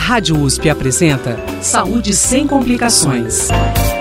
Rádio USP apresenta Saúde Sem Complicações.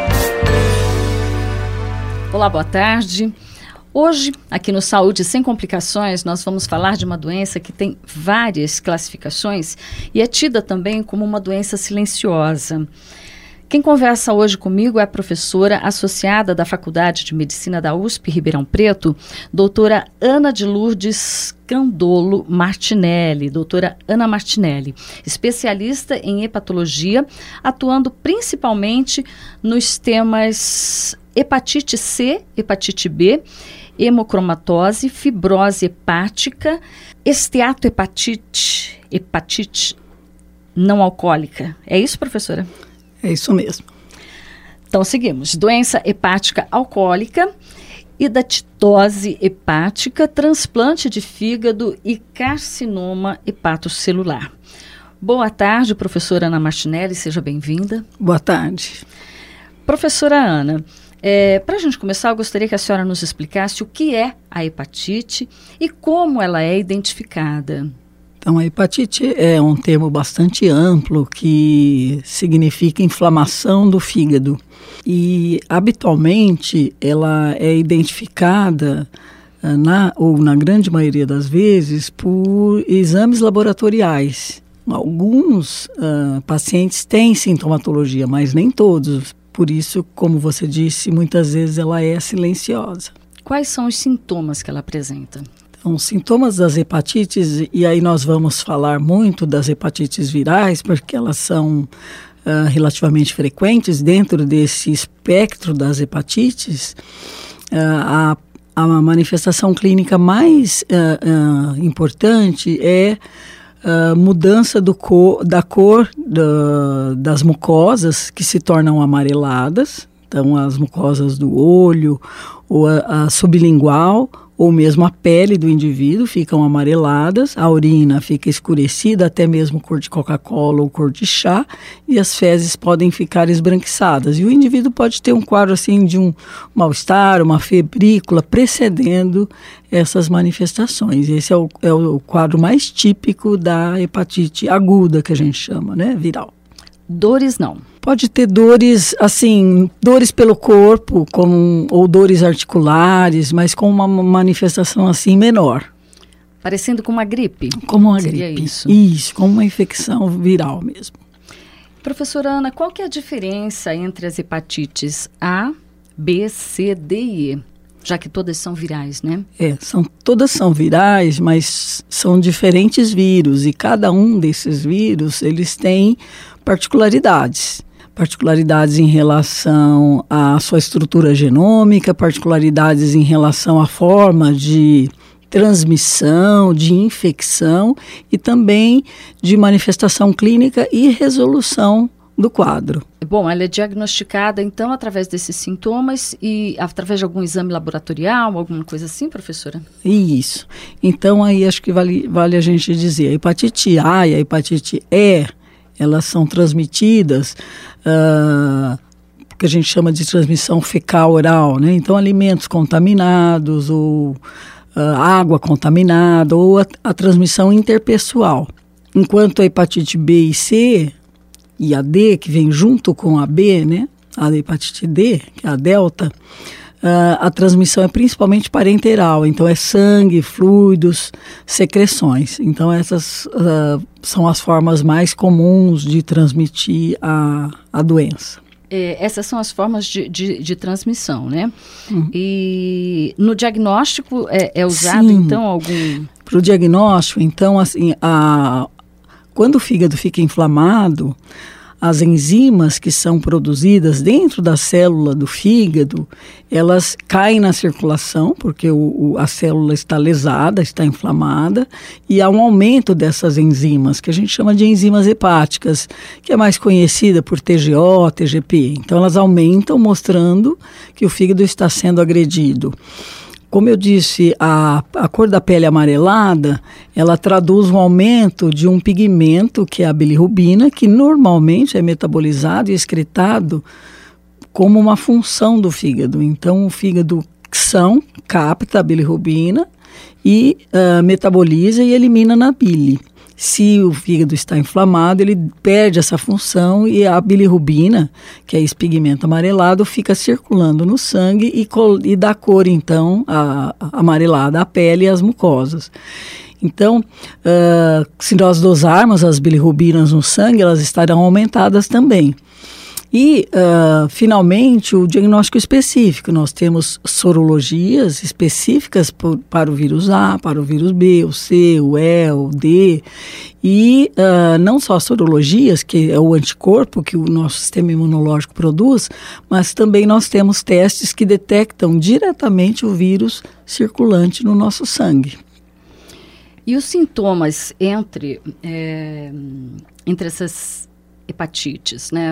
Olá, boa tarde. Hoje, aqui no Saúde Sem Complicações, nós vamos falar de uma doença que tem várias classificações e é tida também como uma doença silenciosa. Quem conversa hoje comigo é a professora associada da Faculdade de Medicina da USP Ribeirão Preto, doutora Ana de Lourdes Candolo Martinelli, doutora Ana Martinelli, especialista em hepatologia, atuando principalmente nos temas hepatite C, hepatite B, hemocromatose, fibrose hepática, esteatohepatite, hepatite não alcoólica. É isso, professora? É isso mesmo. Então, seguimos. Doença hepática alcoólica, hidatidose hepática, transplante de fígado e carcinoma hepatocelular. Boa tarde, professora Ana Martinelli, seja bem-vinda. Boa tarde. Professora Ana, para a gente começar, eu gostaria que a senhora nos explicasse o que é a hepatite e como ela é identificada. Então, a hepatite é um termo bastante amplo que significa inflamação do fígado. E, habitualmente, ela é identificada, na grande maioria das vezes, por exames laboratoriais. Alguns pacientes têm sintomatologia, mas nem todos. Por isso, como você disse, muitas vezes ela é silenciosa. Quais são os sintomas que ela apresenta? Então, os sintomas das hepatites, e aí nós vamos falar muito das hepatites virais, porque elas são relativamente frequentes dentro desse espectro das hepatites. A manifestação clínica mais importante é mudança da cor das mucosas, que se tornam amareladas. Então, as mucosas do olho, ou a sublingual, ou mesmo a pele do indivíduo ficam amareladas, a urina fica escurecida, até mesmo cor de Coca-Cola ou cor de chá, e as fezes podem ficar esbranquiçadas. E o indivíduo pode ter um quadro assim de um mal-estar, uma febrícula, precedendo essas manifestações. Esse é o quadro mais típico da hepatite aguda, que a gente chama, né, viral. Dores não. Pode ter dores, assim, dores pelo corpo, ou dores articulares, mas com uma manifestação assim menor. Parecendo com uma gripe? Como uma Seria gripe. Isso, como uma infecção viral mesmo. Professora Ana, qual que é a diferença entre as hepatites A, B, C, D e E? Já que todas são virais, né? Todas são virais, mas são diferentes vírus, e cada um desses vírus, eles têm particularidades em relação à sua estrutura genômica, particularidades em relação à forma de transmissão, de infecção e também de manifestação clínica e resolução do quadro. Bom, ela é diagnosticada, então, através desses sintomas e através de algum exame laboratorial, alguma coisa assim, professora? Isso. Então, aí acho que vale a gente dizer, a hepatite A e a hepatite E, elas são transmitidas, que a gente chama de transmissão fecal-oral, né? Então, alimentos contaminados ou água contaminada ou a transmissão interpessoal. Enquanto a hepatite B e C e a D, que vem junto com a B, né? A hepatite D, que é a delta, a transmissão é principalmente parenteral, então é sangue, fluidos, secreções. Então essas são as formas mais comuns de transmitir a doença. Essas são as formas de transmissão, né? E no diagnóstico é usado, sim, então, algum... Para o diagnóstico, então, assim, quando o fígado fica inflamado, as enzimas que são produzidas dentro da célula do fígado, elas caem na circulação, porque a célula está lesada, está inflamada, e há um aumento dessas enzimas, que a gente chama de enzimas hepáticas, que é mais conhecida por TGO, TGP. Então, elas aumentam, mostrando que o fígado está sendo agredido. Como eu disse, a cor da pele amarelada, ela traduz um aumento de um pigmento, que é a bilirrubina, que normalmente é metabolizado e excretado como uma função do fígado. Então, o fígado capta a bilirrubina e metaboliza e elimina na bile. Se o fígado está inflamado, ele perde essa função e a bilirrubina, que é esse pigmento amarelado, fica circulando no sangue e dá cor, então, amarelada à pele e às mucosas. Então, se nós dosarmos as bilirrubinas no sangue, elas estarão aumentadas também. E, finalmente, o diagnóstico específico. Nós temos sorologias específicas para o vírus A, para o vírus B, o C, o E, o D. E não só sorologias, que é o anticorpo que o nosso sistema imunológico produz, mas também nós temos testes que detectam diretamente o vírus circulante no nosso sangue. E os sintomas entre essas hepatites, né,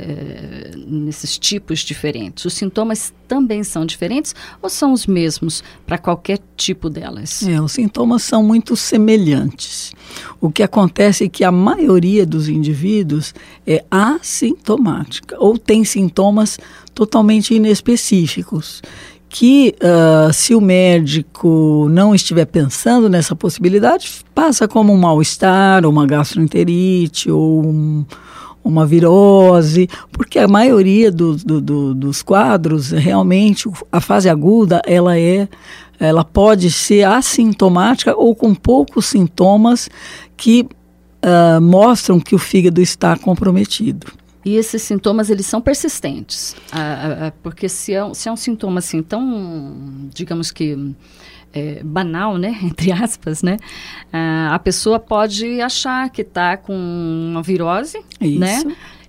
nesses tipos diferentes, os sintomas também são diferentes ou são os mesmos para qualquer tipo delas? Os sintomas são muito semelhantes. O que acontece é que a maioria dos indivíduos é assintomática ou tem sintomas totalmente inespecíficos, que se o médico não estiver pensando nessa possibilidade, passa como um mal-estar, ou uma gastroenterite, ou uma virose, porque a maioria dos quadros, realmente, a fase aguda, ela pode ser assintomática ou com poucos sintomas que mostram que o fígado está comprometido. E esses sintomas, eles são persistentes, porque se é um sintoma assim tão, digamos que, banal, né, entre aspas, né, a pessoa pode achar que está com uma virose, isso, né,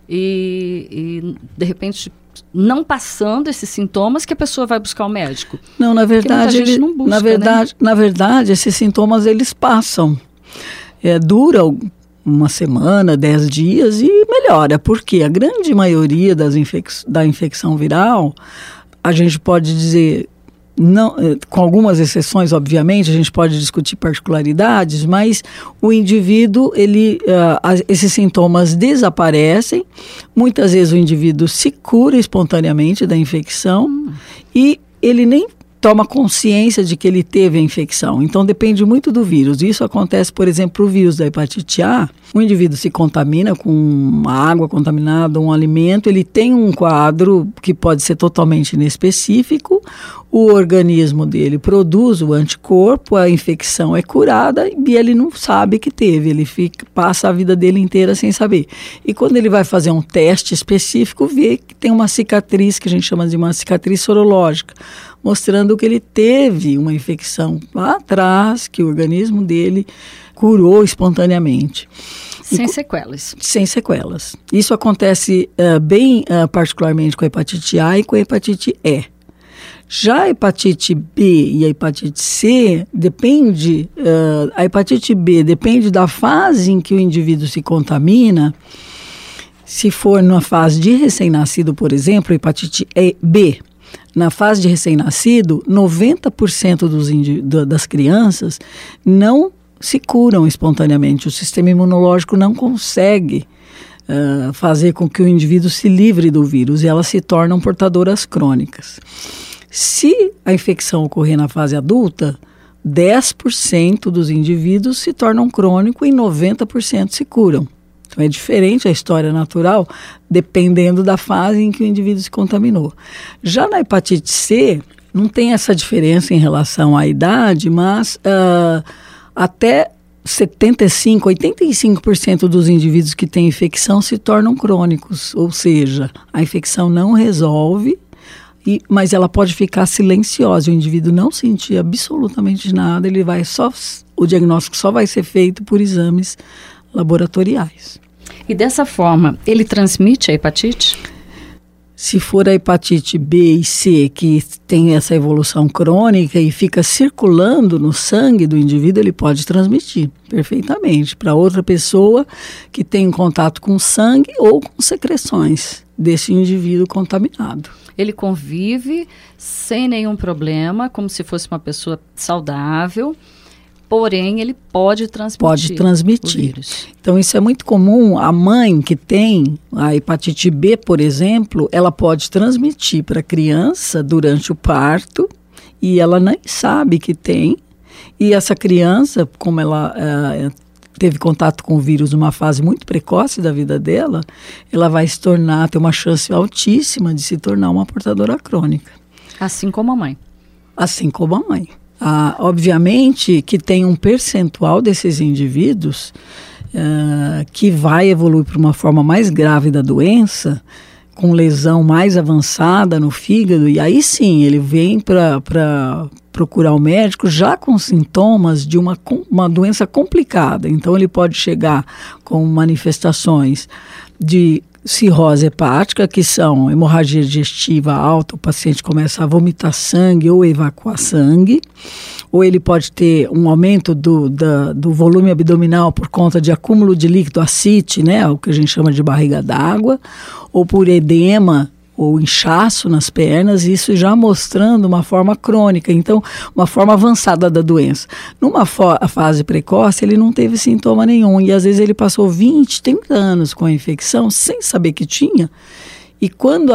e de repente não passando esses sintomas que a pessoa vai buscar o médico. Não, na verdade, não busca, na verdade, esses sintomas eles passam, dura uma semana, 10 dias e melhora, porque a grande maioria da infecção viral, a gente pode dizer, não, com algumas exceções, obviamente, a gente pode discutir particularidades, mas o indivíduo, esses sintomas desaparecem, muitas vezes o indivíduo se cura espontaneamente da infecção e ele nem toma consciência de que ele teve a infecção. Então, depende muito do vírus. Isso acontece, por exemplo, o vírus da hepatite A. O indivíduo se contamina com uma água contaminada, um alimento, ele tem um quadro que pode ser totalmente inespecífico, o organismo dele produz o anticorpo, a infecção é curada e ele não sabe que teve, ele passa a vida dele inteira sem saber. E quando ele vai fazer um teste específico, vê que tem uma cicatriz, que a gente chama de uma cicatriz sorológica, mostrando que ele teve uma infecção lá atrás, que o organismo dele curou espontaneamente. Sem sequelas. Sem sequelas. Isso acontece particularmente com a hepatite A e com a hepatite E. Já a hepatite B e a hepatite C a hepatite B depende da fase em que o indivíduo se contamina. Se for numa fase de recém-nascido, por exemplo, a hepatite B, na fase de recém-nascido, 90% das crianças não se curam espontaneamente. O sistema imunológico não consegue fazer com que o indivíduo se livre do vírus e elas se tornam portadoras crônicas. Se a infecção ocorrer na fase adulta, 10% dos indivíduos se tornam crônicos e 90% se curam. Então é diferente a história natural, dependendo da fase em que o indivíduo se contaminou. Já na hepatite C, não tem essa diferença em relação à idade, mas até 85% dos indivíduos que têm infecção se tornam crônicos, ou seja, a infecção não resolve, mas ela pode ficar silenciosa, o indivíduo não sentir absolutamente nada, o diagnóstico só vai ser feito por exames laboratoriais. E dessa forma, ele transmite a hepatite? Se for a hepatite B e C, que tem essa evolução crônica e fica circulando no sangue do indivíduo, ele pode transmitir perfeitamente para outra pessoa que tem contato com sangue ou com secreções desse indivíduo contaminado. Ele convive sem nenhum problema, como se fosse uma pessoa saudável, porém ele pode transmitir o vírus. Então isso é muito comum. A mãe que tem a hepatite B, por exemplo, ela pode transmitir para a criança durante o parto e ela nem sabe que tem. E essa criança, como ela teve contato com o vírus numa fase muito precoce da vida dela, ela vai se tornar, ter uma chance altíssima de se tornar uma portadora crônica. Assim como a mãe. Assim como a mãe. Obviamente que tem um percentual desses indivíduos que vai evoluir para uma forma mais grave da doença, com lesão mais avançada no fígado, e aí sim ele vem para procurar o médico já com sintomas de uma doença complicada. Então ele pode chegar com manifestações de cirrose hepática, que são hemorragia digestiva alta, o paciente começa a vomitar sangue ou evacuar sangue, ou ele pode ter um aumento do volume abdominal por conta de acúmulo de líquido ascite, né, o que a gente chama de barriga d'água, ou por edema ou inchaço nas pernas, isso já mostrando uma forma crônica, então uma forma avançada da doença. Numa fase precoce, ele não teve sintoma nenhum, e às vezes ele passou 20, 30 anos com a infecção sem saber que tinha, e quando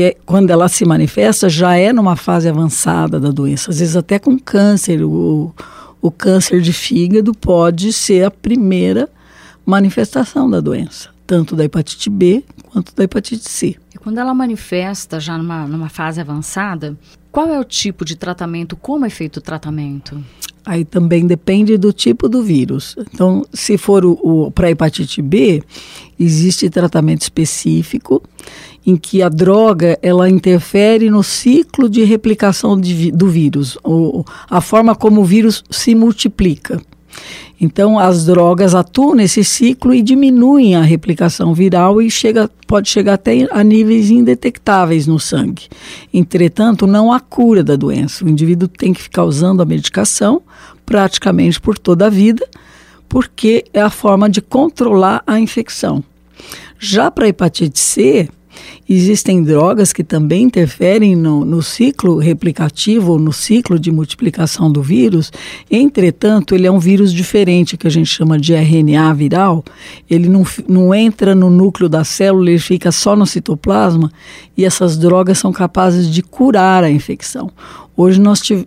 ela se manifesta, já é numa fase avançada da doença, às vezes até com câncer. O câncer de fígado pode ser a primeira manifestação da doença, tanto da hepatite B quanto da hepatite C. E quando ela manifesta já numa fase avançada, qual é o tipo de tratamento, como é feito o tratamento? Aí também depende do tipo do vírus. Então, se for para hepatite B, existe tratamento específico em que a droga ela interfere no ciclo de replicação do vírus, a forma como o vírus se multiplica. Então, as drogas atuam nesse ciclo e diminuem a replicação viral e pode chegar até a níveis indetectáveis no sangue. Entretanto, não há cura da doença. O indivíduo tem que ficar usando a medicação praticamente por toda a vida, porque é a forma de controlar a infecção. Já para a hepatite C, existem drogas que também interferem no ciclo replicativo ou no ciclo de multiplicação do vírus. Entretanto, ele é um vírus diferente, que a gente chama de RNA viral. Ele não entra no núcleo da célula, ele fica só no citoplasma, e essas drogas são capazes de curar a infecção. Hoje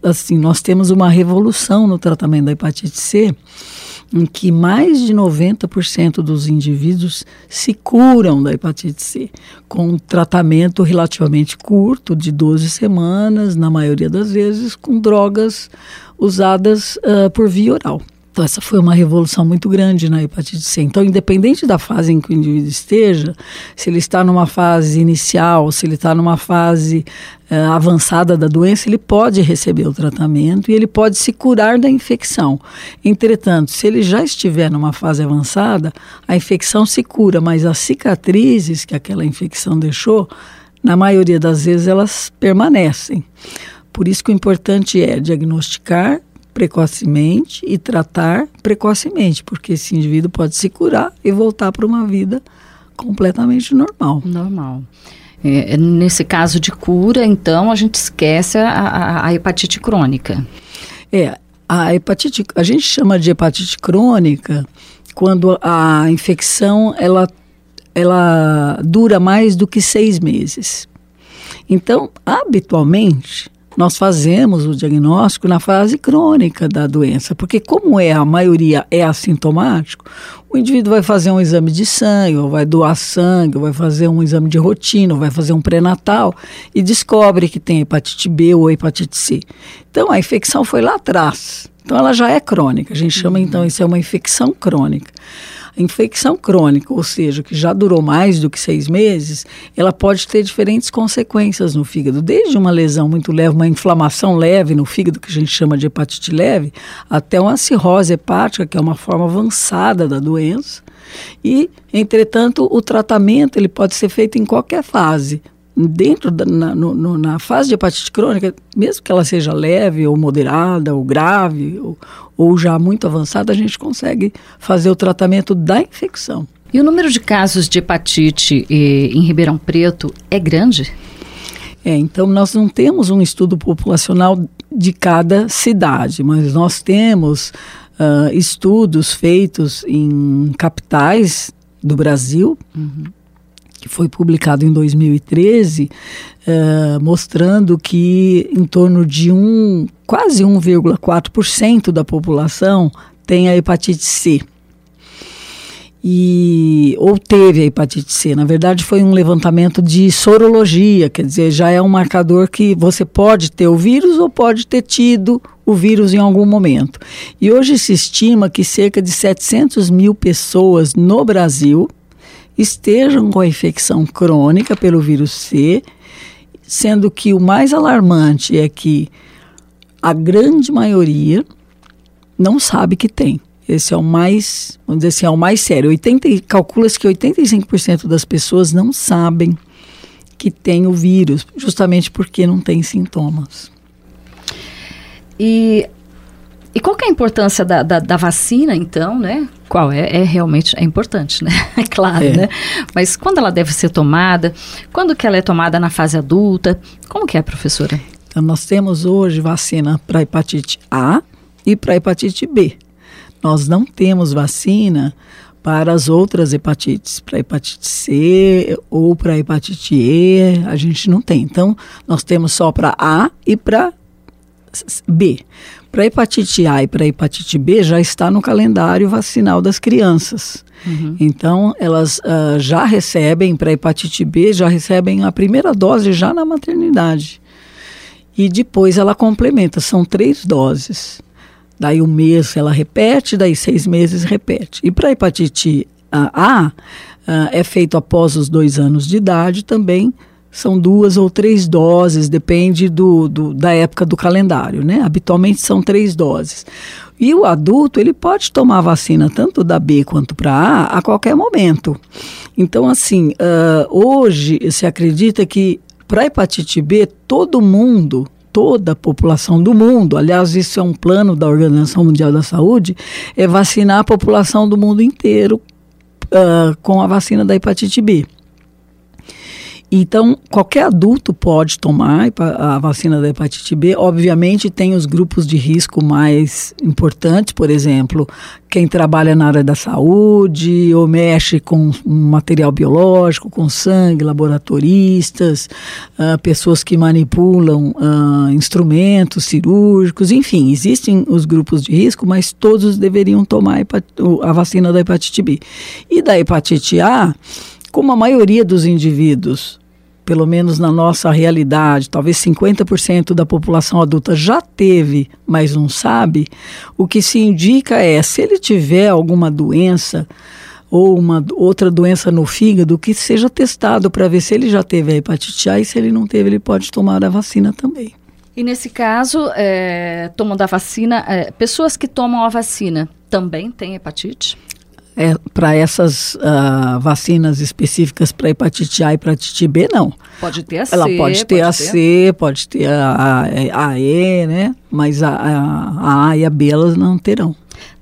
nós temos uma revolução no tratamento da hepatite C, em que mais de 90% dos indivíduos se curam da hepatite C, com um tratamento relativamente curto, de 12 semanas, na maioria das vezes, com drogas usadas por via oral. Então, essa foi uma revolução muito grande na hepatite C. Então, independente da fase em que o indivíduo esteja, se ele está numa fase inicial, se ele está numa fase avançada da doença, ele pode receber o tratamento e ele pode se curar da infecção. Entretanto, se ele já estiver numa fase avançada, a infecção se cura, mas as cicatrizes que aquela infecção deixou, na maioria das vezes, elas permanecem. Por isso que o importante é diagnosticar precocemente e tratar precocemente, porque esse indivíduo pode se curar e voltar para uma vida completamente normal. Normal. Nesse caso de cura, então, a gente esquece a hepatite crônica. A gente chama de hepatite crônica quando a infecção ela dura mais do que 6 meses. Então, habitualmente, nós fazemos o diagnóstico na fase crônica da doença, porque como a maioria é assintomático, o indivíduo vai fazer um exame de sangue, ou vai doar sangue, ou vai fazer um exame de rotina, ou vai fazer um pré-natal e descobre que tem hepatite B ou hepatite C. Então, a infecção foi lá atrás. Então, ela já é crônica. A gente chama, então, isso é uma infecção crônica. A infecção crônica, ou seja, que já durou mais do que 6 meses, ela pode ter diferentes consequências no fígado, desde uma lesão muito leve, uma inflamação leve no fígado, que a gente chama de hepatite leve, até uma cirrose hepática, que é uma forma avançada da doença. E, entretanto, o tratamento ele pode ser feito em qualquer fase. Na fase de hepatite crônica, mesmo que ela seja leve ou moderada ou grave ou já muito avançada, a gente consegue fazer o tratamento da infecção. E o número de casos de hepatite em Ribeirão Preto é grande? Então nós não temos um estudo populacional de cada cidade, mas nós temos estudos feitos em capitais do Brasil, que foi publicado em 2013, mostrando que em torno de quase 1,4% da população tem a hepatite C. ou teve a hepatite C. Na verdade, foi um levantamento de sorologia, quer dizer, já é um marcador que você pode ter o vírus ou pode ter tido o vírus em algum momento. E hoje se estima que cerca de 700 mil pessoas no Brasil estejam com a infecção crônica pelo vírus C, sendo que o mais alarmante é que a grande maioria não sabe que tem. Esse é o mais, vamos dizer assim, é o mais sério. Calcula-se que 85% das pessoas não sabem que tem o vírus, justamente porque não tem sintomas. E qual que é a importância da vacina, então, né? Qual é? Realmente é importante, né? É claro, né? Mas quando ela deve ser tomada? Quando que ela é tomada na fase adulta? Como que é, professora? Então, nós temos hoje vacina para hepatite A e para hepatite B. Nós não temos vacina para as outras hepatites, para hepatite C ou para hepatite E, a gente não tem. Então, nós temos só para A e para B. Para hepatite A e para hepatite B já está no calendário vacinal das crianças. Uhum. Então, elas já recebem, para hepatite B, já recebem a primeira dose já na maternidade. E depois ela complementa, são 3 doses. Daí 1 mês ela repete, daí 6 meses repete. E para hepatite A, é feito após os 2 anos de idade também, são 2 ou 3 doses, depende da época do calendário, né? Habitualmente são 3 doses. E o adulto, ele pode tomar a vacina tanto da B quanto para A qualquer momento. Então, assim, hoje se acredita que para hepatite B, toda a população do mundo, aliás, isso é um plano da Organização Mundial da Saúde, é vacinar a população do mundo inteiro com a vacina da hepatite B. Então, qualquer adulto pode tomar a vacina da hepatite B. Obviamente, tem os grupos de risco mais importantes, por exemplo, quem trabalha na área da saúde ou mexe com material biológico, com sangue, laboratoristas, pessoas que manipulam instrumentos cirúrgicos, enfim, existem os grupos de risco, mas todos deveriam tomar a vacina da hepatite B. E da hepatite A, como a maioria dos indivíduos, pelo menos na nossa realidade, talvez 50% da população adulta já teve, mas não sabe, o que se indica é, se ele tiver alguma doença ou uma outra doença no fígado, que seja testado para ver se ele já teve a hepatite A e se ele não teve, ele pode tomar a vacina também. E nesse caso, tomando a vacina, pessoas que tomam a vacina também têm hepatite? Para essas vacinas específicas para hepatite A e para hepatite B, não. Pode ter a C. Ela pode ter a C, pode ter a E, né? Mas a A e a B elas não terão.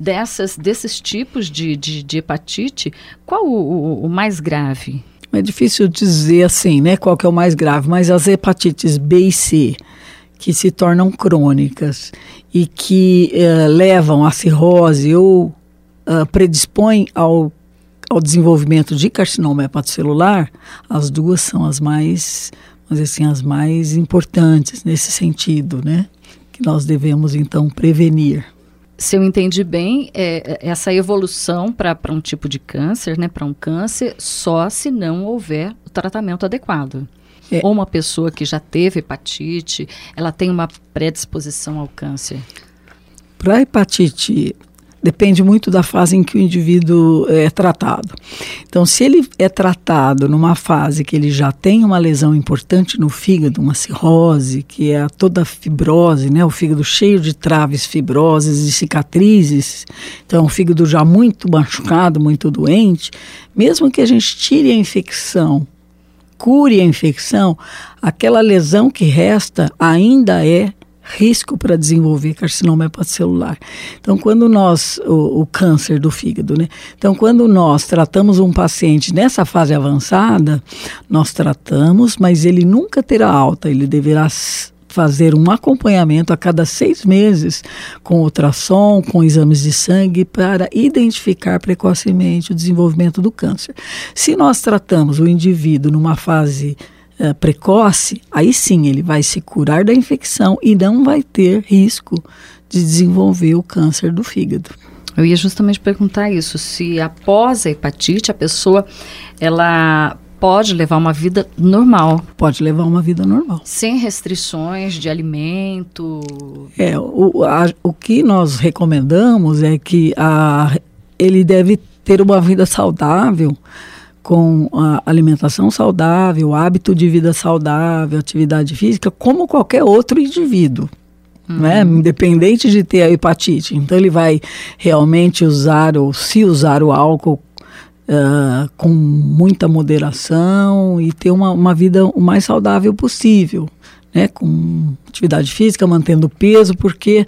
Desses tipos de hepatite, qual o mais grave? É difícil dizer assim, né? Qual que é o mais grave, mas as hepatites B e C, que se tornam crônicas e que levam à cirrose ou predispõe ao desenvolvimento de carcinoma hepatocelular, as duas são as mais, vamos dizer assim, as mais importantes nesse sentido, né? Que nós devemos, então, prevenir. Se eu entendi bem, essa evolução para um tipo de câncer, né, para um câncer, só se não houver o tratamento adequado. Ou uma pessoa que já teve hepatite, ela tem uma predisposição ao câncer? Para a hepatite, depende muito da fase em que o indivíduo é tratado. Então, se ele é tratado numa fase que ele já tem uma lesão importante no fígado, uma cirrose, que é toda a fibrose, né? O fígado cheio de traves fibrosas e cicatrizes, então o fígado já muito machucado, muito doente, mesmo que a gente tire a infecção, cure a infecção, aquela lesão que resta ainda é risco para desenvolver carcinoma hepatocelular. Então, quando o câncer do fígado, né? Então, quando nós tratamos um paciente nessa fase avançada, nós tratamos, mas ele nunca terá alta, ele deverá fazer um acompanhamento a cada 6 meses com ultrassom, com exames de sangue para identificar precocemente o desenvolvimento do câncer. Se nós tratamos o indivíduo numa fase precoce, aí sim ele vai se curar da infecção e não vai ter risco de desenvolver o câncer do fígado. Eu ia justamente perguntar isso, se após a hepatite a pessoa, ela pode levar uma vida normal. Pode levar uma vida normal. Sem restrições de alimento. O que nós recomendamos é que ele deve ter uma vida saudável, com a alimentação saudável, hábito de vida saudável, atividade física, como qualquer outro indivíduo. Né? Independente de ter a hepatite. Então ele vai realmente usar o álcool com muita moderação e ter uma vida o mais saudável possível, né? Com atividade física, mantendo peso, porque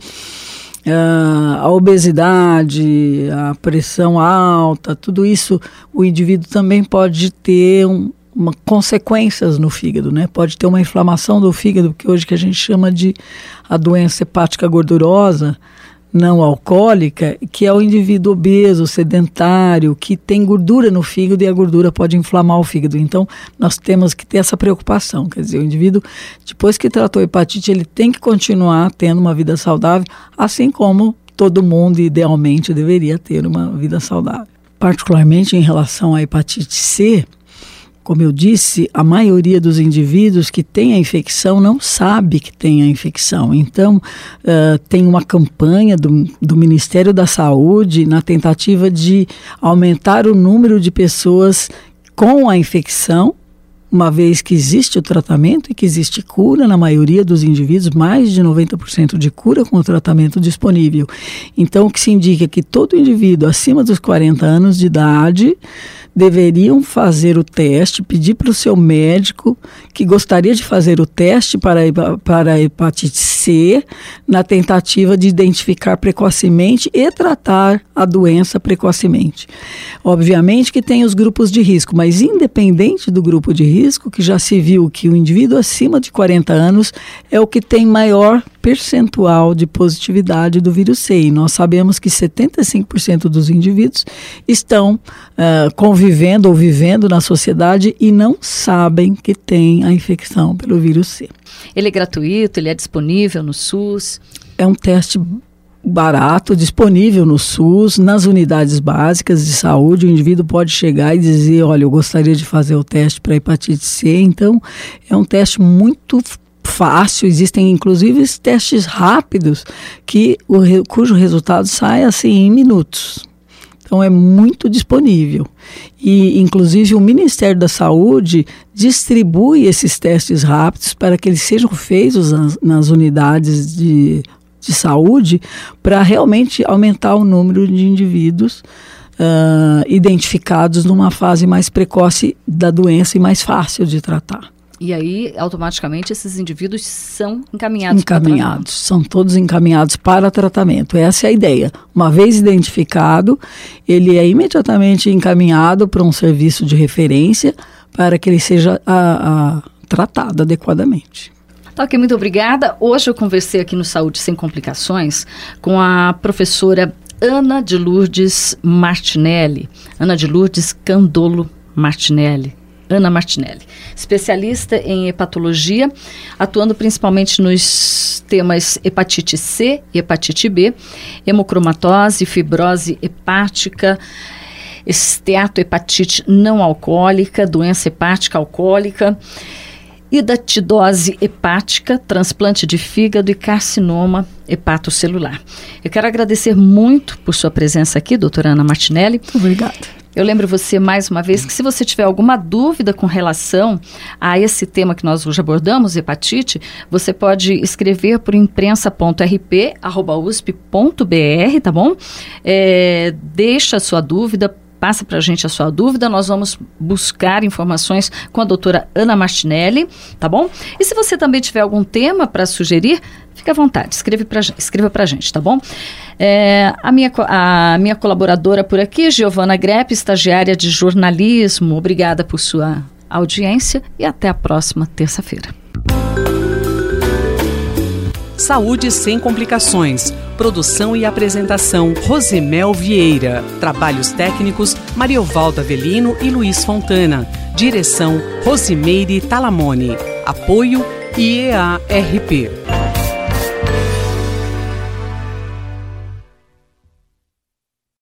a obesidade, a pressão alta, tudo isso o indivíduo também pode ter consequências no fígado, né? Pode ter uma inflamação do fígado, que hoje que a gente chama de a doença hepática gordurosa não alcoólica, que é o indivíduo obeso, sedentário, que tem gordura no fígado e a gordura pode inflamar o fígado. Então, nós temos que ter essa preocupação. Quer dizer, o indivíduo, depois que tratou a hepatite, ele tem que continuar tendo uma vida saudável, assim como todo mundo, idealmente, deveria ter uma vida saudável. Particularmente em relação à hepatite C, como eu disse, a maioria dos indivíduos que têm a infecção não sabe que tem a infecção. Então, tem uma campanha do Ministério da Saúde na tentativa de aumentar o número de pessoas com a infecção, uma vez que existe o tratamento e que existe cura na maioria dos indivíduos, mais de 90% de cura com o tratamento disponível. Então, o que se indica é que todo indivíduo acima dos 40 anos de idade deveriam fazer o teste, pedir para o seu médico que gostaria de fazer o teste para a hepatite C, na tentativa de identificar precocemente e tratar a doença precocemente. Obviamente que tem os grupos de risco, mas independente do grupo de risco, que já se viu que o indivíduo acima de 40 anos é o que tem maior percentual de positividade do vírus C. E nós sabemos que 75% dos indivíduos estão convivendo ou vivendo na sociedade e não sabem que tem a infecção pelo vírus C. Ele é gratuito, ele é disponível no SUS? É um teste barato, disponível no SUS, nas unidades básicas de saúde. O indivíduo pode chegar e dizer, olha, eu gostaria de fazer o teste para hepatite C. Então, é um teste muito fácil, existem inclusive testes rápidos cujo resultado sai assim em minutos. Então é muito disponível e inclusive o Ministério da Saúde distribui esses testes rápidos para que eles sejam feitos nas unidades de saúde para realmente aumentar o número de indivíduos identificados numa fase mais precoce da doença e mais fácil de tratar. E aí, automaticamente, esses indivíduos são encaminhados para tratamento? São todos encaminhados para tratamento. Essa é a ideia. Uma vez identificado, ele é imediatamente encaminhado para um serviço de referência para que ele seja tratado adequadamente. Ok, muito obrigada. Hoje eu conversei aqui no Saúde Sem Complicações com a professora Ana de Lourdes Martinelli. Ana de Lourdes Candolo Martinelli. Ana Martinelli, especialista em hepatologia, atuando principalmente nos temas hepatite C e hepatite B, hemocromatose, fibrose hepática, esteatohepatite não alcoólica, doença hepática alcoólica, hidatidose hepática, transplante de fígado e carcinoma hepatocelular. Eu quero agradecer muito por sua presença aqui, doutora Ana Martinelli. Obrigada. Eu lembro você mais uma vez que se você tiver alguma dúvida com relação a esse tema que nós hoje abordamos, hepatite, você pode escrever por imprensa.rp@usp.br, tá bom? Deixa a sua dúvida, passa para a gente a sua dúvida, nós vamos buscar informações com a doutora Ana Martinelli, tá bom? E se você também tiver algum tema para sugerir, fica à vontade, escreva para a gente, tá bom? A minha colaboradora por aqui, Giovana Grepp, estagiária de jornalismo, obrigada por sua audiência e até a próxima terça-feira. Saúde Sem Complicações. Produção e apresentação, Rosemel Vieira. Trabalhos técnicos, Mariovaldo Avelino e Luiz Fontana. Direção, Rosimeire Talamone. Apoio, IEA-RP.